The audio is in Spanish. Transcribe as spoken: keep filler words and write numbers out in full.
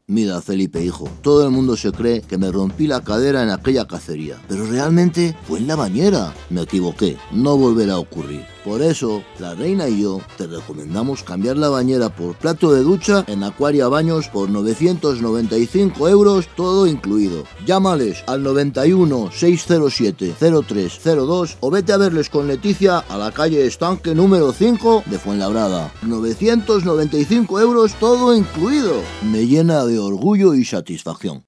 Mira, Felipe, hijo, todo el mundo se cree que me rompí la cadera en aquella cacería, pero realmente fue en la bañera. Me equivoqué, no volverá a ocurrir. Por eso, la reina y yo te recomendamos cambiar la bañera por plato de ducha en Aquaria Baños por novecientos noventa y cinco euros, todo incluido. Llámales al noventa y uno, seiscientos siete, cero tres cero dos o vete a verles con Leticia a la calle Estanque número cinco de Fuenlabrada. novecientos noventa y cinco euros, todo incluido. Me llena de orgullo y satisfacción.